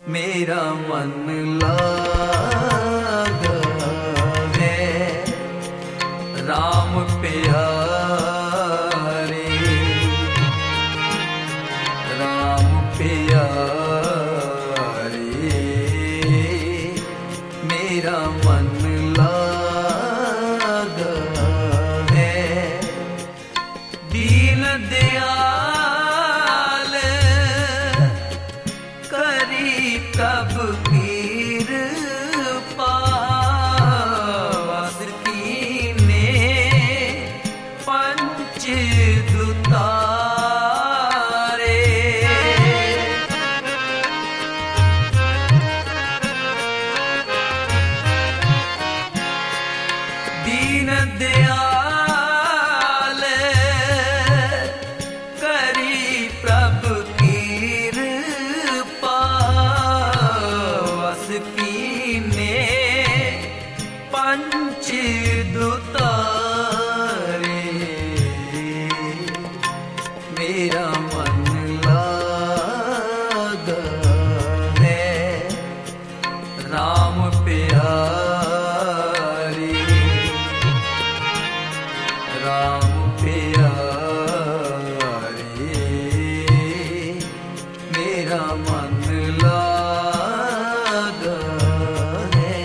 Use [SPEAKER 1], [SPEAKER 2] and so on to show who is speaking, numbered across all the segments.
[SPEAKER 1] मेरा मन लागा है राम प्यारे, राम प्यारे। मेरा मन लागा है दीन दयाल करी कब कृपा, कीने पंच दुतारे। दीन दयाल करी प्रभु कृपा, कीने पंच दुतारे। मेरा मन लागा है राम प्यारे, राम प्यारे। मेरा मन लागा है।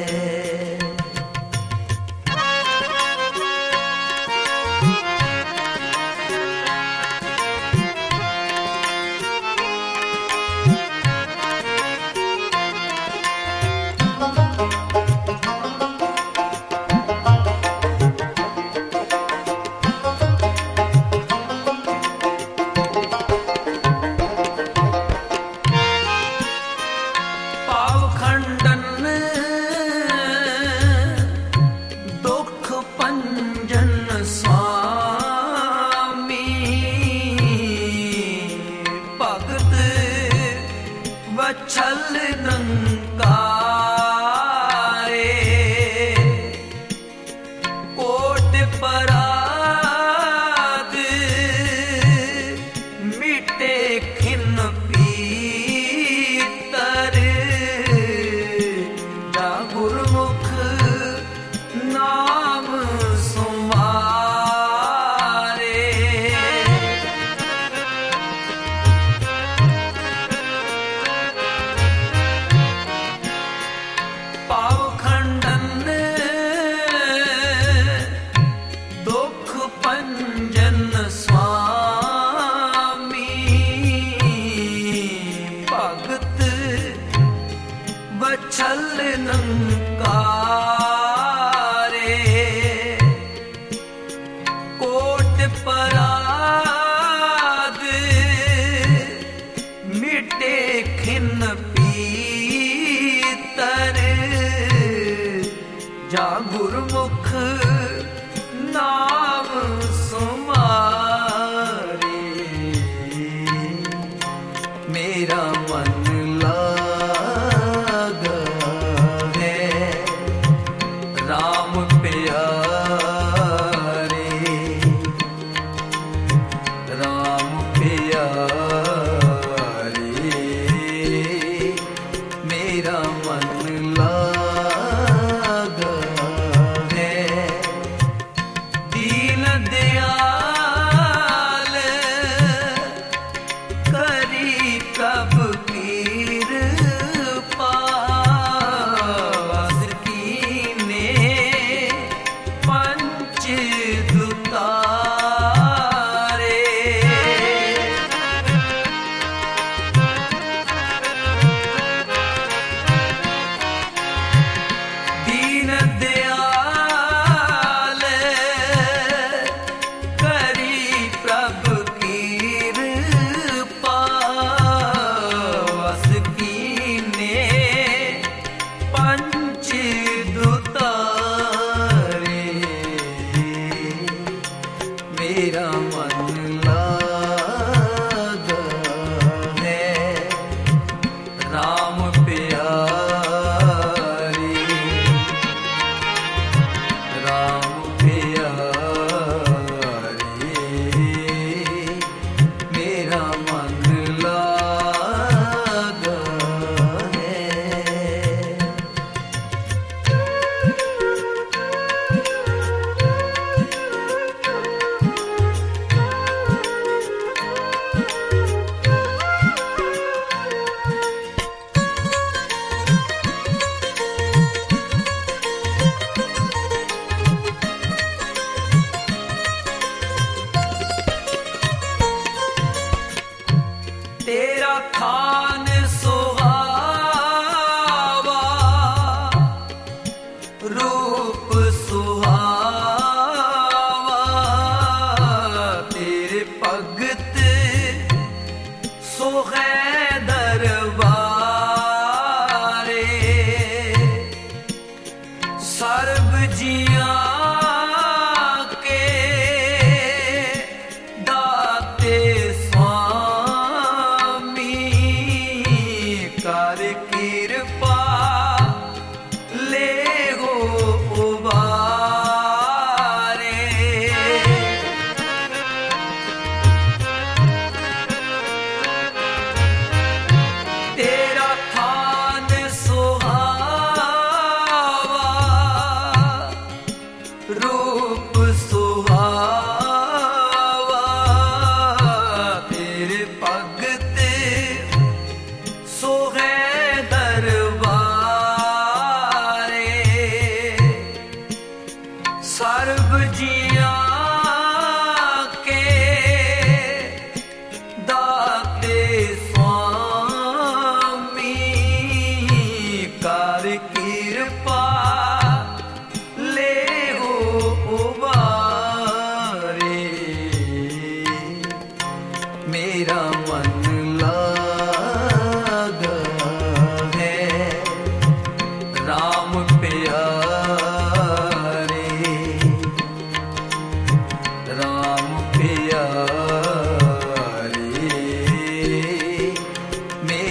[SPEAKER 1] दुख पंजन स्वामी, भगत वत्सल निरंकारे। कोट पराग मिटे खिन पीतर, जा गुरमुख नाम सुमारे। पावखंडन दुख पंजन स्वामी, भगत वत्सल निरंकारे। कोट पराग मिटे खिन पीतर, जा गुरमुख नाम सुमारे। मेरा मन लागा है राम प्यारे, राम प्यारे। मेरा मन लागा है दीन दयाल करी प्रभु की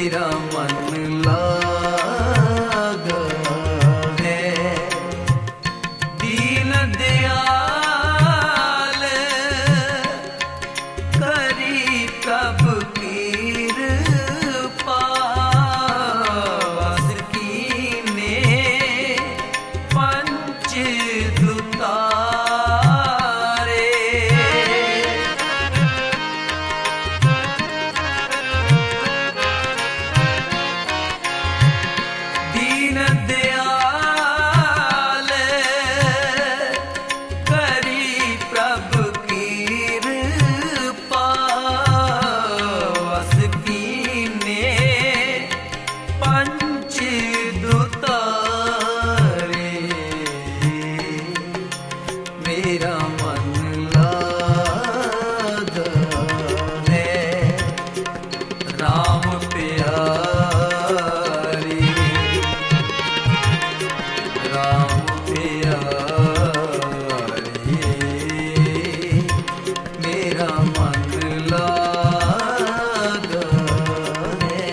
[SPEAKER 1] मेरा मन लागा है। दीन दयाल करी प्रभु कृपा, वास कीने पंच दुतारे। दीन दयाल करी प्रभु कृपा, वास कीने पंच दुतारे। मेरा मन लागा है राम प्यारी, राम प्यारी। मेरा मन लागा है।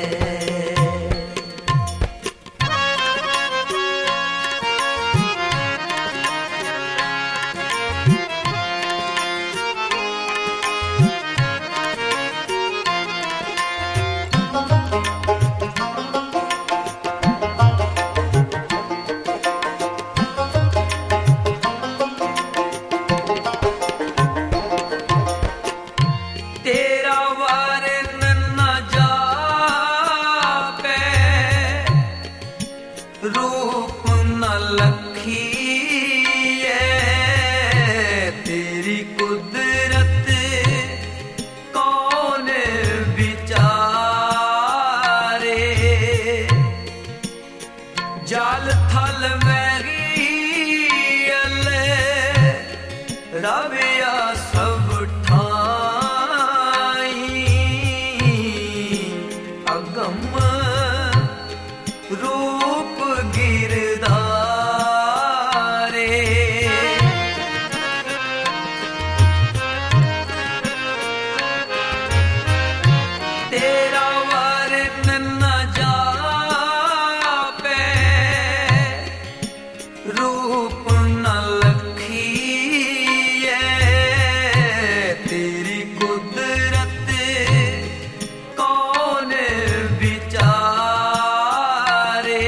[SPEAKER 1] तेरा वारन न जापे, रूप न लखीए। तेरी कुदरत कौन विचारे। जल थल मैरियल रविया सब ठाई। अगम रूप गिरधारे। तेरा वरन न जापे, रूप न लखीए। तेरी कुदरत कौन विचारे।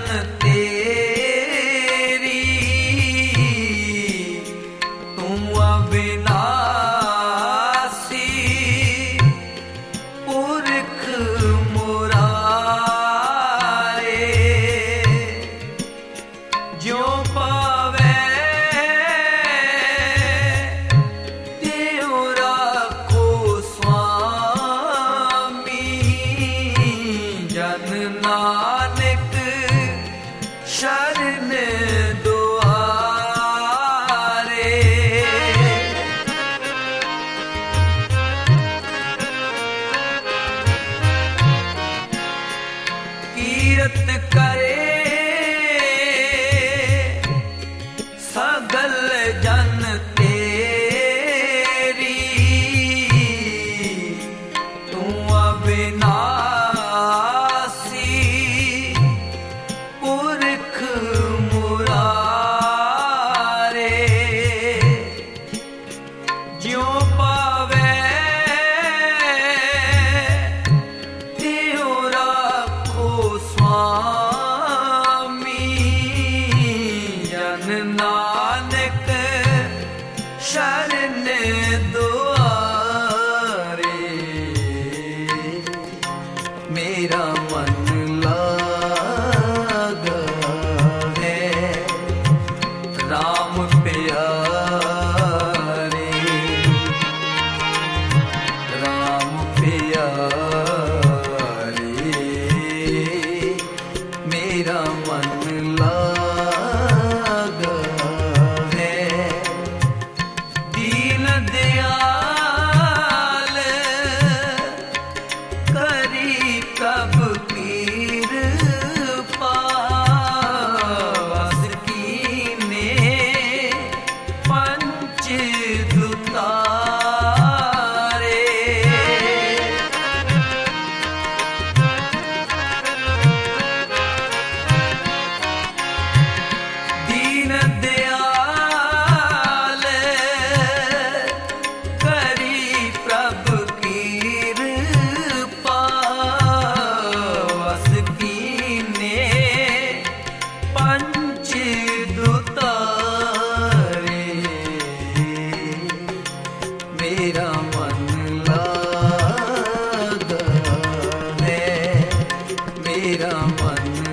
[SPEAKER 1] तेरी तू अविनाशी पुरख मुरारे ज्यों पावे त्यों राखो स्वामी जन नानक शरण दुआरे कीरत करे सगल जन तेरी तू अविनाशी पुरख मुरारे ज्यों पावे त्यों राखो स्वामी जन नानक शरण दुआरे मेरा मन लागा है राम प्यारे राम प्यारे मेरा मन लागा है दीन दयाल करी कब कृपा वस कीने पंच दुतारे दीन दयाल करी प्रभ कृपा वस कीने पंच दुतारे मेरा मन लागा है मेरा मन